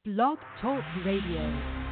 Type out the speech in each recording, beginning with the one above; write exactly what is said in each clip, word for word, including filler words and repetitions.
Blog Talk Radio.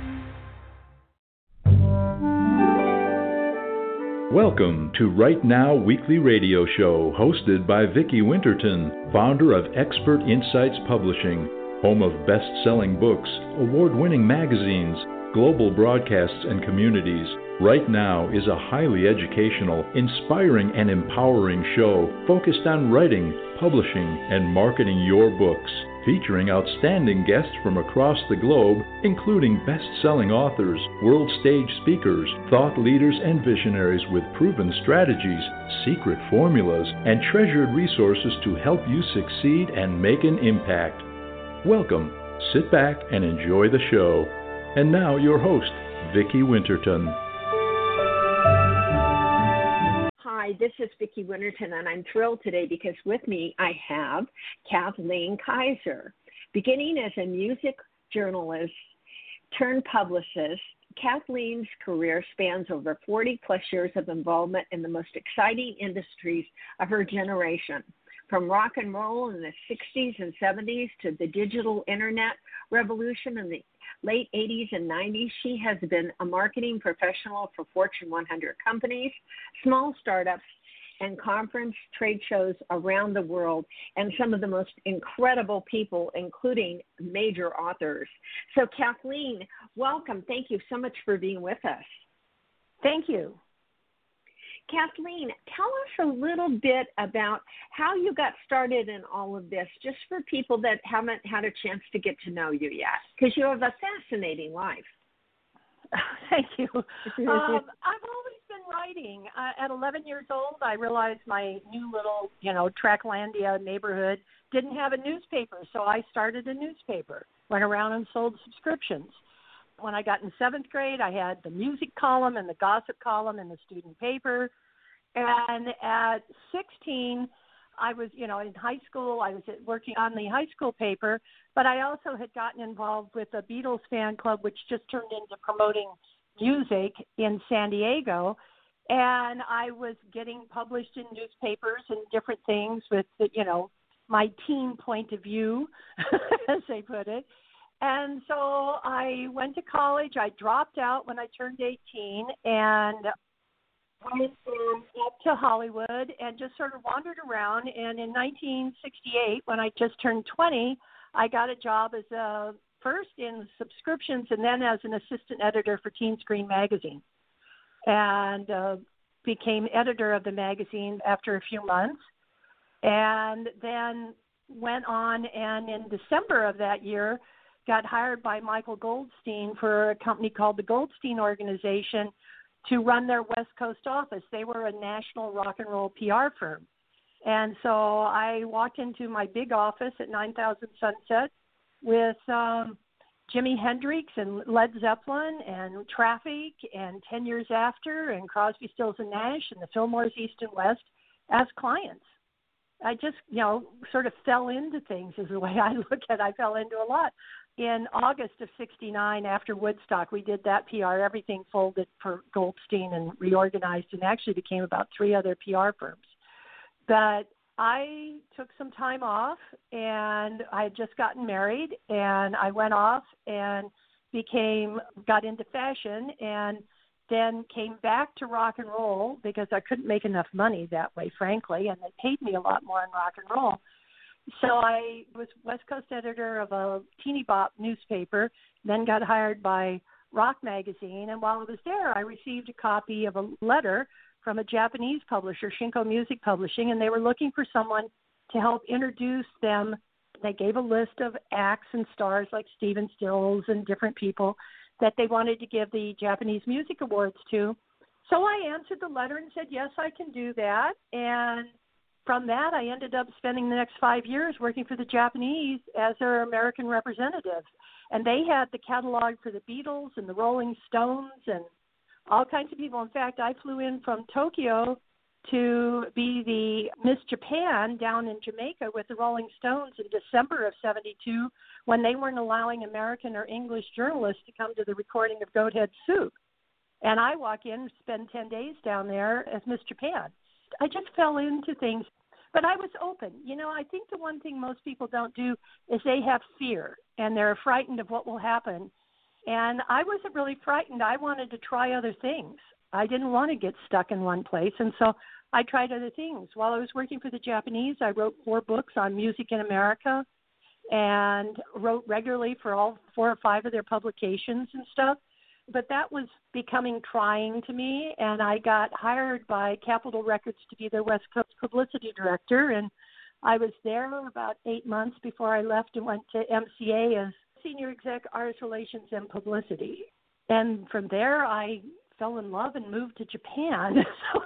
Welcome to Right Now Weekly Radio Show, hosted by Vicki Winterton, founder of Expert Insights Publishing, home of best-selling books, award-winning magazines, global broadcasts, and communities. Right Now is a highly educational, inspiring, and empowering show focused on writing, publishing, and marketing your books, featuring outstanding guests from across the globe, including best-selling authors, world stage speakers, thought leaders, and visionaries with proven strategies, secret formulas, and treasured resources to help you succeed and make an impact. Welcome, sit back, and enjoy the show. And now your host, Vicki Winterton. Hi, this is Vicki Winterton, and I'm thrilled today because with me I have Kathleen Kaiser. Beginning as a music journalist turned publicist, Kathleen's career spans over forty plus years of involvement in the most exciting industries of her generation. From rock and roll in the sixties and seventies to the digital internet revolution in the late eighties and nineties, she has been a marketing professional for Fortune one hundred companies, small startups, and conference trade shows around the world, and some of the most incredible people, including major authors. So, Kathleen, welcome. Thank you so much for being with us. Thank you. Kathleen, tell us a little bit about how you got started in all of this, just for people that haven't had a chance to get to know you yet, because you have a fascinating life. Thank you. um, I've always been writing. Uh, at eleven years old, I realized my new little, you know, Tracklandia neighborhood didn't have a newspaper, so I started a newspaper, went around and sold subscriptions. When I got in seventh grade, I had the music column and the gossip column in the student paper. And at sixteen, I was, you know, in high school, I was working on the high school paper, but I also had gotten involved with the Beatles fan club, which just turned into promoting music in San Diego. And I was getting published in newspapers and different things with, the, you know, my teen point of view, as they put it. And so I went to college. I dropped out when I turned eighteen and went up to Hollywood and just sort of wandered around. And in nineteen sixty-eight, when I just turned twenty, I got a job as a first in subscriptions and then as an assistant editor for Teen Screen magazine, and uh, became editor of the magazine after a few months. And then went on, and in December of that year, got hired by Michael Goldstein for a company called the Goldstein Organization to run their West Coast office. They were a national rock and roll P R firm. And so I walked into my big office at nine thousand Sunset with um, Jimi Hendrix and Led Zeppelin and Traffic and ten years After and Crosby, Stills and Nash and the Fillmores East and West as clients. I just, you know, sort of fell into things is the way I look at it. I fell into a lot. In August of sixty-nine, after Woodstock, we did that P R. Everything folded for Goldstein and reorganized and actually became about three other P R firms. But I took some time off, and I had just gotten married, and I went off and became, got into fashion, and then came back to rock and roll because I couldn't make enough money that way, frankly, and they paid me a lot more in rock and roll. So I was West Coast editor of a teeny bop newspaper, then got hired by Rock Magazine. And while I was there, I received a copy of a letter from a Japanese publisher, Shinko Music Publishing, and they were looking for someone to help introduce them. They gave a list of acts and stars like Stephen Stills and different people that they wanted to give the Japanese Music Awards to. So I answered the letter and said, yes, I can do that. And from that, I ended up spending the next five years working for the Japanese as their American representative. And they had the catalog for the Beatles and the Rolling Stones and all kinds of people. In fact, I flew in from Tokyo to be the Miss Japan down in Jamaica with the Rolling Stones in December of seventy-two when they weren't allowing American or English journalists to come to the recording of Goathead Soup. And I walk in, spend ten days down there as Miss Japan. I just fell into things. But I was open. You know, I think the one thing most people don't do is they have fear, and they're frightened of what will happen. And I wasn't really frightened. I wanted to try other things. I didn't want to get stuck in one place, and so I tried other things. While I was working for the Japanese, I wrote four books on music in America and wrote regularly for all four or five of their publications and stuff. But that was becoming trying to me, and I got hired by Capitol Records to be their West Coast publicity director, and I was there about eight months before I left and went to M C A as Senior Exec Artist Relations and Publicity. And from there, I fell in love and moved to Japan. So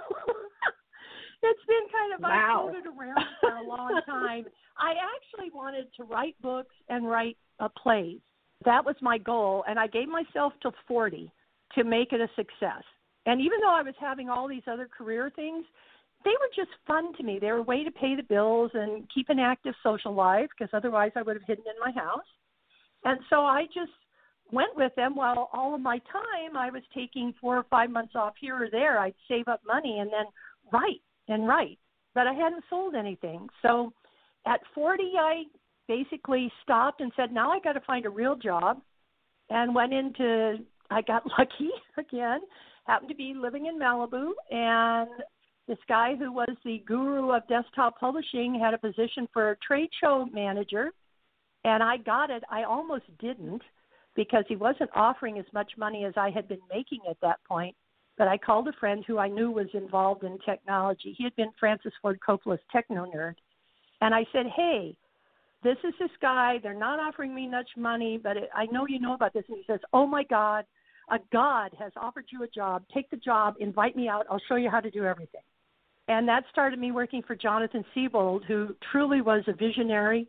it's been kind of, wow. I've floated around for a long time. I actually wanted to write books and write uh, plays. That was my goal, and I gave myself till forty to make it a success. And even though I was having all these other career things, they were just fun to me. They were a way to pay the bills and keep an active social life, because otherwise I would have hidden in my house. And so I just went with them while all of my time I was taking four or five months off here or there. I'd save up money and then write and write. But I hadn't sold anything. So at forty, I basically stopped and said, now I got to find a real job, and went into, I got lucky again, happened to be living in Malibu, and this guy who was the guru of desktop publishing had a position for a trade show manager, and I got it. I almost didn't, because he wasn't offering as much money as I had been making at that point, but I called a friend who I knew was involved in technology. He had been Francis Ford Coppola's techno nerd, and I said, hey, this is this guy. They're not offering me much money, but it, I know you know about this. And he says, oh, my God, a God has offered you a job. Take the job. Invite me out. I'll show you how to do everything. And that started me working for Jonathan Siebold, who truly was a visionary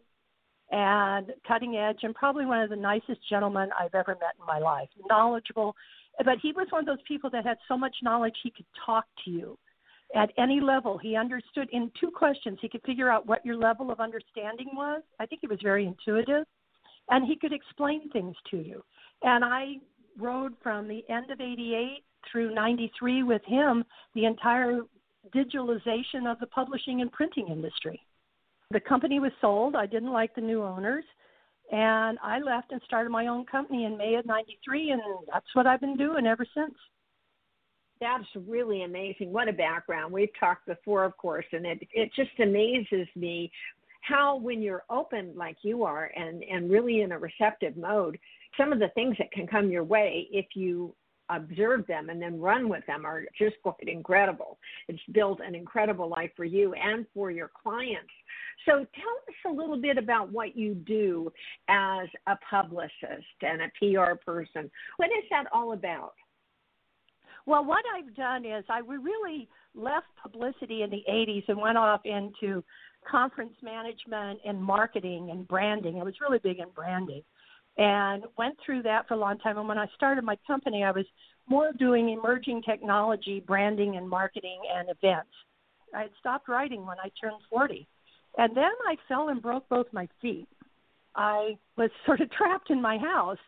and cutting edge, and probably one of the nicest gentlemen I've ever met in my life. Knowledgeable. But he was one of those people that had so much knowledge he could talk to you at any level. He understood in two questions. He could figure out what your level of understanding was. I think he was very intuitive. And he could explain things to you. And I rode from the end of eighty-eight through ninety-three with him the entire digitalization of the publishing and printing industry. The company was sold. I didn't like the new owners. And I left and started my own company in May of ninety-three, and that's what I've been doing ever since. That's really amazing. What a background. We've talked before, of course, and it, it just amazes me how when you're open like you are and, and really in a receptive mode, some of the things that can come your way if you observe them and then run with them are just quite incredible. It's built an incredible life for you and for your clients. So tell us a little bit about what you do as a publicist and a P R person. What is that all about? Well, what I've done is I really left publicity in the eighties and went off into conference management and marketing and branding. I was really big in branding and went through that for a long time. And when I started my company, I was more doing emerging technology, branding and marketing and events. I had stopped writing when I turned forty. And then I fell and broke both my feet. I was sort of trapped in my house,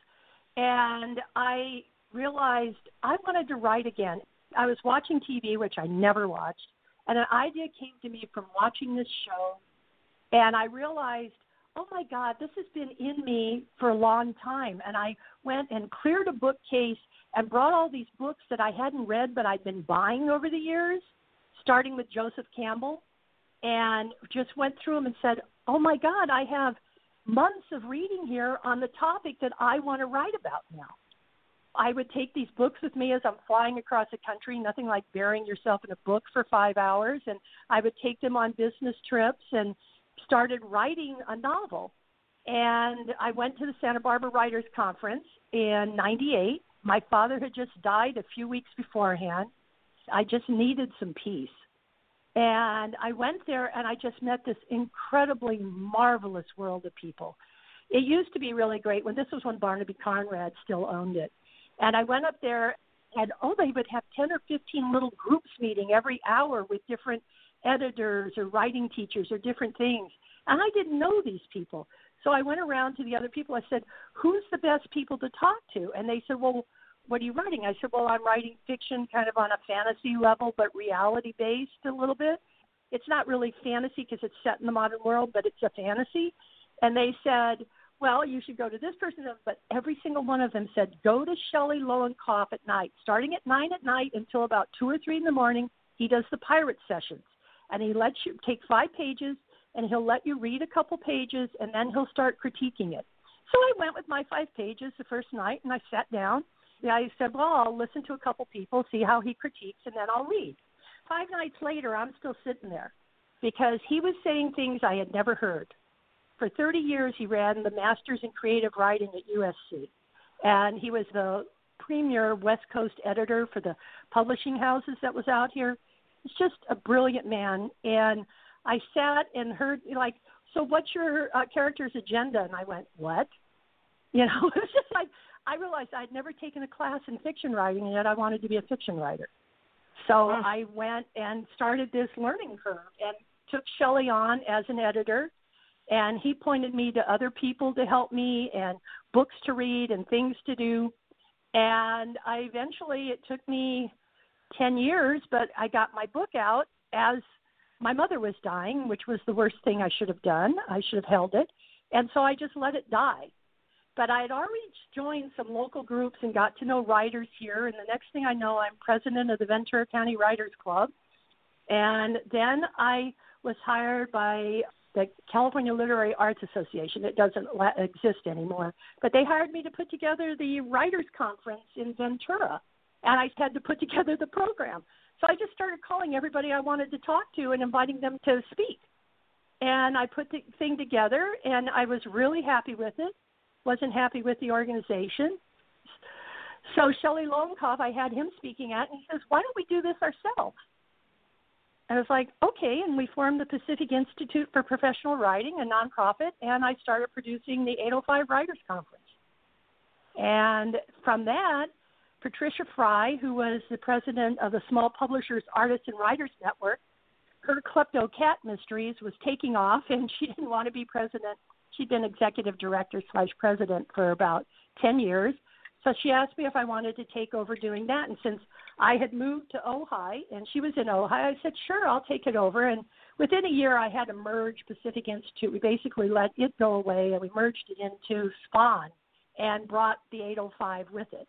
and I realized I wanted to write again. I was watching T V, which I never watched, and an idea came to me from watching this show, and I realized, oh, my God, this has been in me for a long time. And I went and cleared a bookcase and brought all these books that I hadn't read but I'd been buying over the years, starting with Joseph Campbell, and just went through them and said, oh, my God, I have months of reading here on the topic that I want to write about now. I would take these books with me as I'm flying across the country, nothing like burying yourself in a book for five hours, and I would take them on business trips and started writing a novel. And I went to the Santa Barbara Writers Conference in ninety-eight. My father had just died a few weeks beforehand. I just needed some peace. And I went there, and I just met this incredibly marvelous world of people. It used to be really great. When this was when Barnaby Conrad still owned it. And I went up there, and, oh, they would have ten or fifteen little groups meeting every hour with different editors or writing teachers or different things. And I didn't know these people. So I went around to the other people. I said, who's the best people to talk to? And they said, well, what are you writing? I said, well, I'm writing fiction kind of on a fantasy level, but reality-based a little bit. It's not really fantasy because it's set in the modern world, but it's a fantasy. And they said, well, you should go to this person. But every single one of them said, go to Shelley Lowenkoff at night. Starting at nine at night until about two or three in the morning, he does the pirate sessions. And he lets you take five pages, and he'll let you read a couple pages, and then he'll start critiquing it. So I went with my five pages the first night, and I sat down. And I said, well, I'll listen to a couple people, see how he critiques, and then I'll read. Five nights later, I'm still sitting there because he was saying things I had never heard. For thirty years, he ran the Masters in Creative Writing at U S C, and he was the premier West Coast editor for the publishing houses that was out here. He's just a brilliant man, and I sat and heard, like, so what's your uh, character's agenda? And I went, what? You know, it was just like, I realized I'd never taken a class in fiction writing, and yet I wanted to be a fiction writer. So oh. I went and started this learning curve and took Shelley on as an editor. And he pointed me to other people to help me and books to read and things to do. And I eventually, it took me ten years, but I got my book out as my mother was dying, which was the worst thing I should have done. I should have held it. And so I just let it die. But I had already joined some local groups and got to know writers here. And the next thing I know, I'm president of the Ventura County Writers Club. And then I was hired by the California Literary Arts Association. It doesn't la- exist anymore. But they hired me to put together the Writers Conference in Ventura, and I had to put together the program. So I just started calling everybody I wanted to talk to and inviting them to speak. And I put the thing together, and I was really happy with it. Wasn't happy with the organization. So Shelley Lowenkoff, I had him speaking at, and he says, why don't we do this ourselves? I was like, okay, and we formed the Pacific Institute for Professional Writing, a nonprofit, and I started producing the eight oh five Writers Conference. And from that, Patricia Fry, who was the president of the Small Publishers, Artists, and Writers Network, her Klepto Cat Mysteries was taking off, and she didn't want to be president. She'd been executive director slash president for about ten years. So she asked me if I wanted to take over doing that. And since I had moved to Ojai, and she was in Ojai, I said, sure, I'll take it over. And within a year, I had to merge Pacific Institute. We basically let it go away, and we merged it into Spawn and brought the eight oh five with it.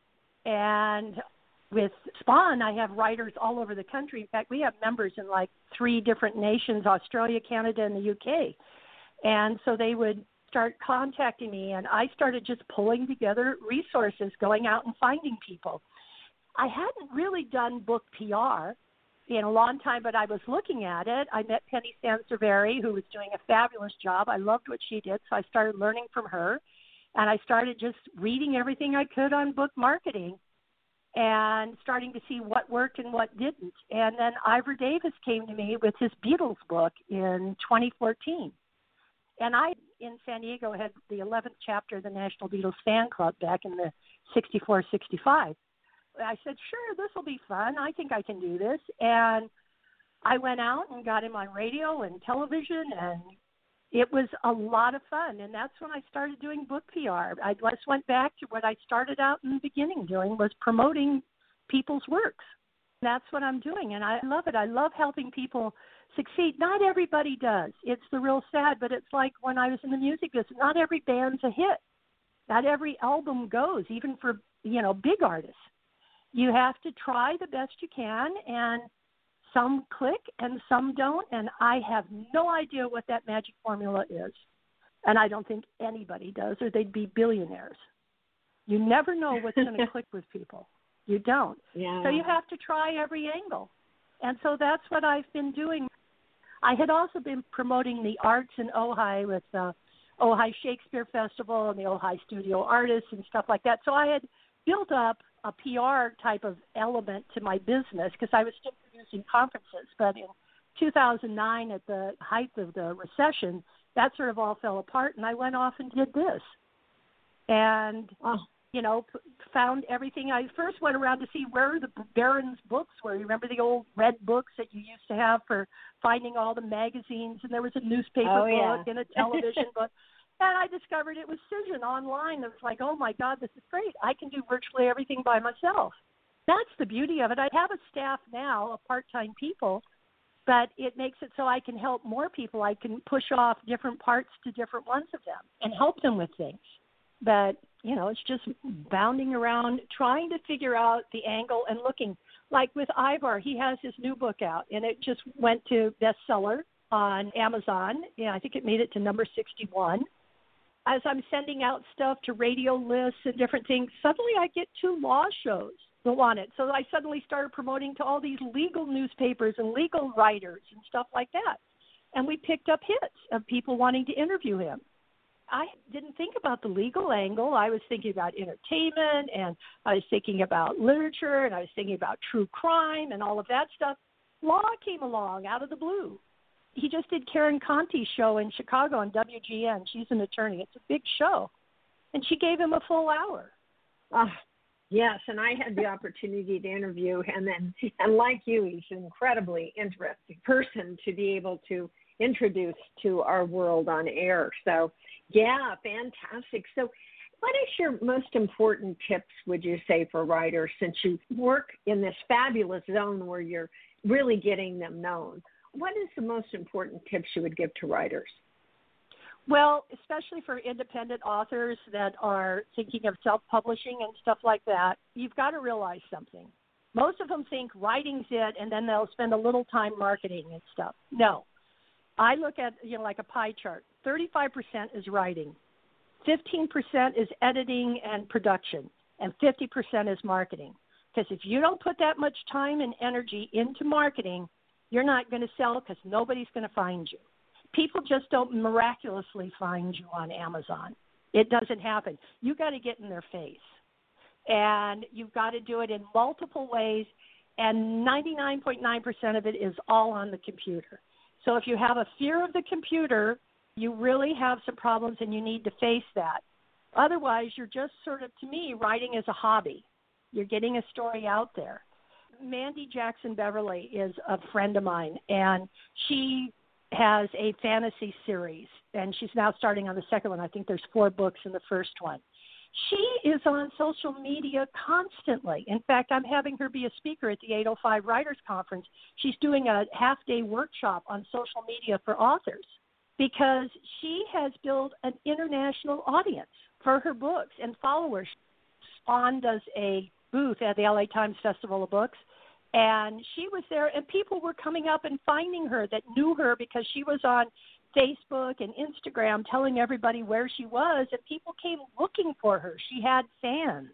And with Spawn, I have writers all over the country. In fact, we have members in like three different nations, Australia, Canada, and the U K. And so they would start contacting me, and I started just pulling together resources, going out and finding people. I hadn't really done book P R in a long time, but I was looking at it. I met Penny Sansevieri, who was doing a fabulous job. I loved what she did, so I started learning from her, and I started just reading everything I could on book marketing and starting to see what worked and what didn't. And then Ivor Davis came to me with his Beatles book in twenty fourteen. And I, in San Diego, had the eleventh chapter of the National Beatles Fan Club back in the sixty-four sixty-five. I said, sure, this will be fun. I think I can do this. And I went out and got him on radio and television, and it was a lot of fun. And that's when I started doing book P R. I just went back to what I started out in the beginning doing, was promoting people's works. That's what I'm doing, and I love it. I love helping people succeed. Not everybody does. It's the real sad, but it's like when I was in the music business, not every band's a hit. Not every album goes, even for, you know, big artists. You have to try the best you can, and some click and some don't, and I have no idea what that magic formula is. And I don't think anybody does, or they'd be billionaires. You never know what's going to click with people. You don't. Yeah. So you have to try every angle. And so that's what I've been doing. I had also been promoting the arts in Ojai with the Ojai Shakespeare Festival and the Ojai Studio Artists and stuff like that. So I had built up a P R type of element to my business because I was still producing conferences. But in two thousand nine, at the height of the recession, that sort of all fell apart, and I went off and did this. And, oh. you know, p- found everything. I first went around to see where the Barron's books were. You remember the old red books that you used to have for finding all the magazines, and there was a newspaper oh, book yeah. and a television book. And I discovered it was Cision online. It was like, oh, my God, this is great. I can do virtually everything by myself. That's the beauty of it. I have a staff now of part-time people, but it makes it so I can help more people. I can push off different parts to different ones of them and help them with things. But, you know, it's just bounding around, trying to figure out the angle and looking. Like with Ivar, he has his new book out, and it just went to bestseller on Amazon. Yeah, I think it made it to number sixty-one. As I'm sending out stuff to radio lists and different things, suddenly I get two law shows that want it. So I suddenly started promoting to all these legal newspapers and legal writers and stuff like that. And we picked up hits of people wanting to interview him. I didn't think about the legal angle. I was thinking about entertainment, and I was thinking about literature, and I was thinking about true crime and all of that stuff. Law came along out of the blue. He just did Karen Conti's show in Chicago on W G N. She's an attorney. It's a big show. And she gave him a full hour. Oh, yes, and I had the opportunity to interview him. And, and like you, he's an incredibly interesting person to be able to introduce to our world on air. So, yeah, fantastic. So what is your most important tips, would you say, for writers, since you work in this fabulous zone where you're really getting them known? What is the most important tips you would give to writers? Well, especially for independent authors that are thinking of self-publishing and stuff like that, you've got to realize something. Most of them think writing's it, and then they'll spend a little time marketing and stuff. No. I look at, you know, like a pie chart. thirty-five percent is writing, fifteen percent is editing and production, and fifty percent is marketing. Because if you don't put that much time and energy into marketing, you're not going to sell because nobody's going to find you. People just don't miraculously find you on Amazon. It doesn't happen. You've got to get in their face. And you've got to do it in multiple ways, and ninety-nine point nine percent of it is all on the computer. So if you have a fear of the computer, you really have some problems and you need to face that. Otherwise, you're just sort of, to me, writing is a hobby. You're getting a story out there. Mandy Jackson Beverly is a friend of mine, and she has a fantasy series, and she's now starting on the second one. I think there's four books in the first one. She is on social media constantly. In fact, I'm having her be a speaker at the eight oh five Writers Conference. She's doing a half-day workshop on social media for authors because she has built an international audience for her books and followers. Spawn does a booth at the L A Times Festival of Books, and she was there, and people were coming up and finding her that knew her because she was on Facebook and Instagram telling everybody where she was, and people came looking for her. She had fans.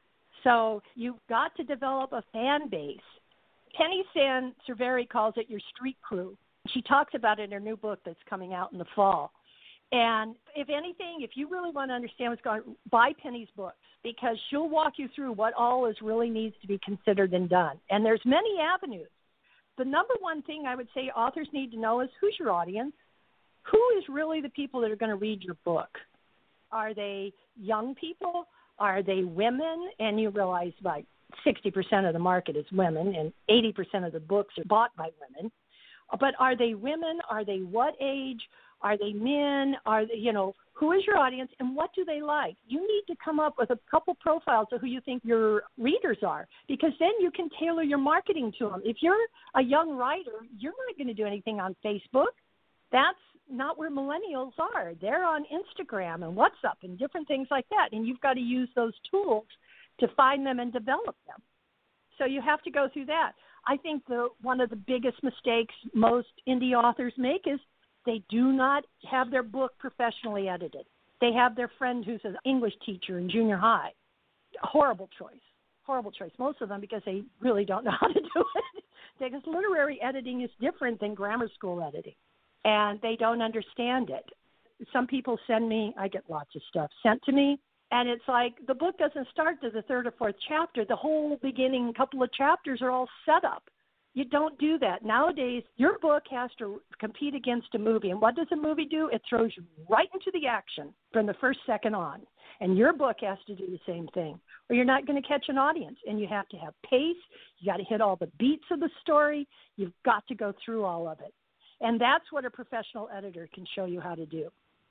So you've got to develop a fan base. Penny San-Cerveri calls it your street crew. She talks about it in her new book that's coming out in the fall. And if anything, if you really want to understand what's going on, buy Penny's books because she'll walk you through what all is really needs to be considered and done. And there's many avenues. The number one thing I would say authors need to know is who's your audience? Who is really the people that are going to read your book? Are they young people? Are they women? And you realize like sixty percent of the market is women and eighty percent of the books are bought by women. But are they women? Are they what age? Are they men? Are they, you know, who is your audience and what do they like? You need to come up with a couple profiles of who you think your readers are because then you can tailor your marketing to them. If you're a young writer, you're not going to do anything on Facebook. That's not where millennials are. They're on Instagram and WhatsApp and different things like that, and you've got to use those tools to find them and develop them. So you have to go through that. I think the one of the biggest mistakes most indie authors make is they do not have their book professionally edited. They have their friend who's an English teacher in junior high. Horrible choice. Horrible choice. Most of them because they really don't know how to do it. Because literary editing is different than grammar school editing. And they don't understand it. Some people send me, I get lots of stuff sent to me, and it's like the book doesn't start to the third or fourth chapter. The whole beginning couple of chapters are all set up. You don't do that. Nowadays, your book has to compete against a movie. And what does a movie do? It throws you right into the action from the first second on. And your book has to do the same thing, or you're not going to catch an audience. And you have to have pace. You got to hit all the beats of the story. You've got to go through all of it. And that's what a professional editor can show you how to do.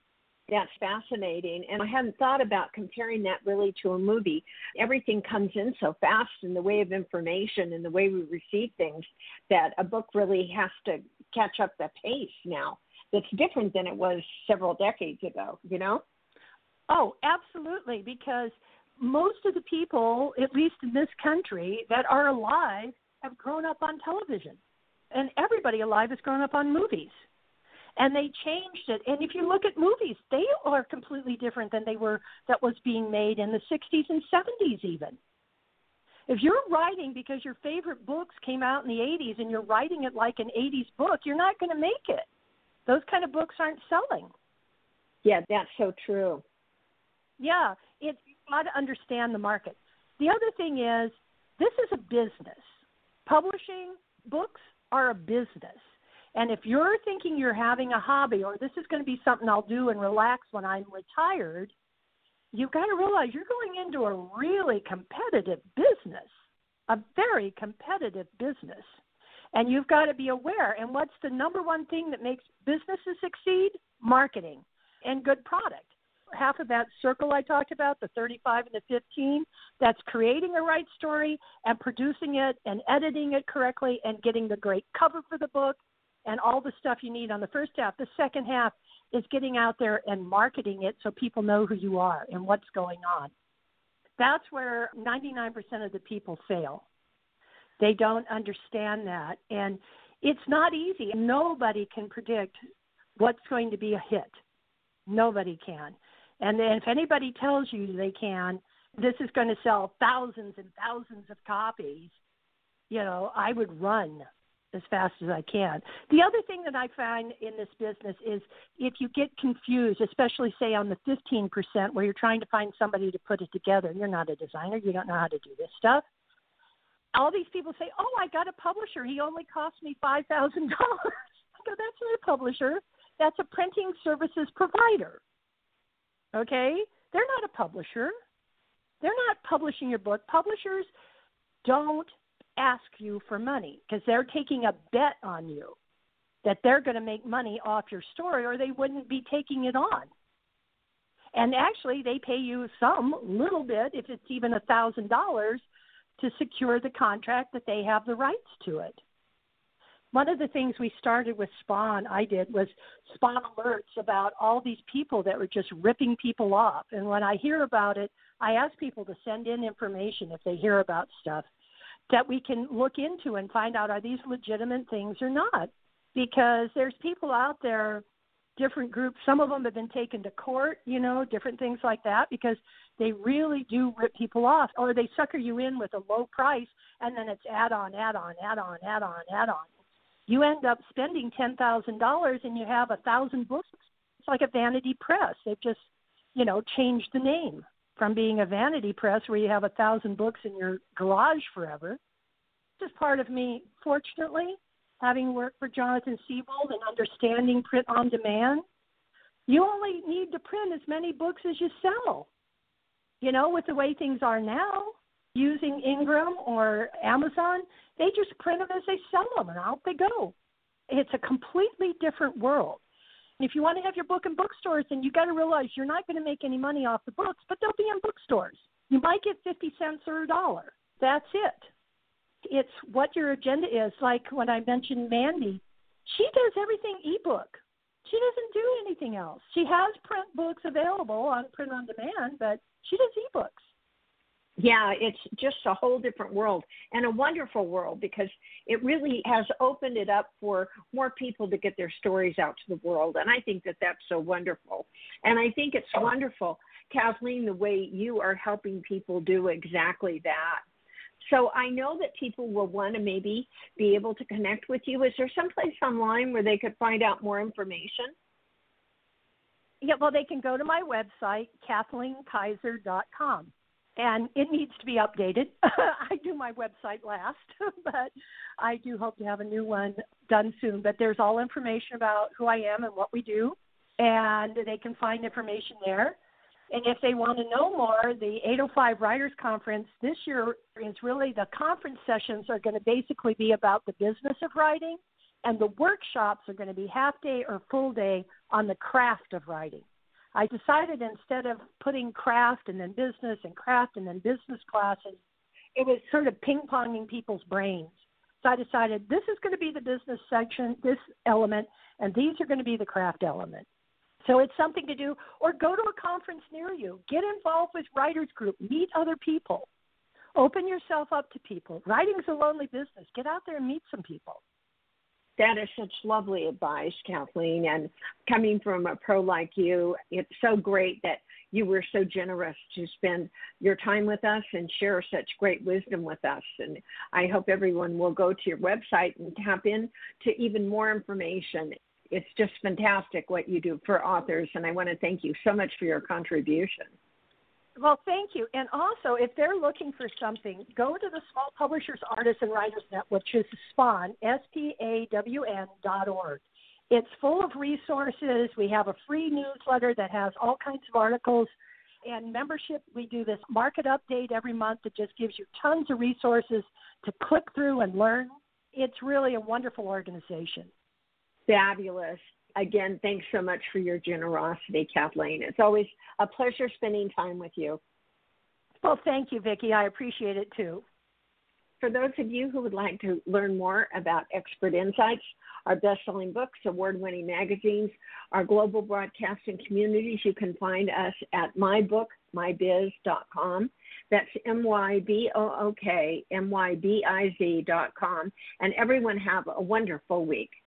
That's fascinating. And I hadn't thought about comparing that really to a movie. Everything comes in so fast in the way of information and the way we receive things that a book really has to catch up the pace now. That's different than it was several decades ago, you know? Oh, absolutely, because most of the people, at least in this country, that are alive have grown up on television. And everybody alive has grown up on movies. And they changed it. And if you look at movies, they are completely different than they were that was being made in the sixties and seventies even. If you're writing because your favorite books came out in the eighties and you're writing it like an eighties book, you're not going to make it. Those kind of books aren't selling. Yeah, that's so true. Yeah, it, you've got to understand the market. The other thing is, this is a business. Publishing books are a business. And if you're thinking you're having a hobby or this is going to be something I'll do and relax when I'm retired, you've got to realize you're going into a really competitive business, a very competitive business. And you've got to be aware. And what's the number one thing that makes businesses succeed? Marketing and good product. Half of that circle I talked about, the thirty-five and the fifteen, that's creating a right story and producing it and editing it correctly and getting the great cover for the book and all the stuff you need on the first half. The second half is getting out there and marketing it so people know who you are and what's going on. That's where ninety-nine percent of the people fail. They don't understand that. And it's not easy. Nobody can predict what's going to be a hit. Nobody can. And then if anybody tells you they can, this is going to sell thousands and thousands of copies, you know, I would run as fast as I can. The other thing that I find in this business is if you get confused, especially say on the fifteen percent where you're trying to find somebody to put it together, you're not a designer, you don't know how to do this stuff. All these people say, oh, I got a publisher. He only cost me five thousand dollars. I go, that's not a publisher. That's a printing services provider. Okay? They're not a publisher. They're not publishing your book. Publishers don't ask you for money because they're taking a bet on you that they're going to make money off your story or they wouldn't be taking it on. And actually, they pay you some little bit, if it's even one thousand dollars, to secure the contract that they have the rights to it. One of the things we started with Spawn, I did, was Spawn alerts about all these people that were just ripping people off. And when I hear about it, I ask people to send in information if they hear about stuff that we can look into and find out, are these legitimate things or not? Because there's people out there, different groups, some of them have been taken to court, you know, different things like that, because they really do rip people off, or they sucker you in with a low price, and then it's add-on, add-on, add-on, add-on, add-on. You end up spending ten thousand dollars and you have a thousand books. It's like a vanity press. They've just, you know, changed the name from being a vanity press where you have a thousand books in your garage forever. This is part of me, fortunately, having worked for Jonathan Siebold and understanding print on demand. You only need to print as many books as you sell. You know, with the way things are now, using Ingram or Amazon, they just print them as they sell them, and out they go. It's a completely different world. And if you want to have your book in bookstores, then you got to realize you're not going to make any money off the books, but they'll be in bookstores. You might get fifty cents or a dollar. That's it. It's what your agenda is. Like when I mentioned Mandy, she does everything ebook. She doesn't do anything else. She has print books available on print on demand, but she does ebooks. Yeah, it's just a whole different world and a wonderful world because it really has opened it up for more people to get their stories out to the world. And I think that that's so wonderful. And I think it's wonderful, Kathleen, the way you are helping people do exactly that. So I know that people will want to maybe be able to connect with you. Is there someplace online where they could find out more information? Yeah, well, they can go to my website, kathleen kaiser dot com. And it needs to be updated. I do my website last, but I do hope to have a new one done soon. But there's all information about who I am and what we do, and they can find information there. And if they want to know more, the eight oh five Writers Conference this year is really, the conference sessions are going to basically be about the business of writing, and the workshops are going to be half day or full day on the craft of writing. I decided instead of putting craft and then business and craft and then business classes, it was sort of ping-ponging people's brains. So I decided this is going to be the business section, this element, and these are going to be the craft element. So it's something to do, or go to a conference near you. Get involved with writers group. Meet other people. Open yourself up to people. Writing's a lonely business. Get out there and meet some people. That is such lovely advice, Kathleen. And coming from a pro like you, it's so great that you were so generous to spend your time with us and share such great wisdom with us. And I hope everyone will go to your website and tap in to even more information. It's just fantastic what you do for authors, and I want to thank you so much for your contribution. Well, thank you. And also, if they're looking for something, go to the Small Publishers, Artists, and Writers Network, which is SPAWN, S P A W N dot org. It's full of resources. We have a free newsletter that has all kinds of articles. And membership, we do this market update every month that just gives you tons of resources to click through and learn. It's really a wonderful organization. Fabulous. Again, thanks so much for your generosity, Kathleen. It's always a pleasure spending time with you. Well, thank you, Vicki. I appreciate it, too. For those of you who would like to learn more about Expert Insights, our best-selling books, award-winning magazines, our global broadcasting communities, you can find us at my book my biz dot com. That's M Y B O O K, M Y B I Z dot com. And everyone have a wonderful week.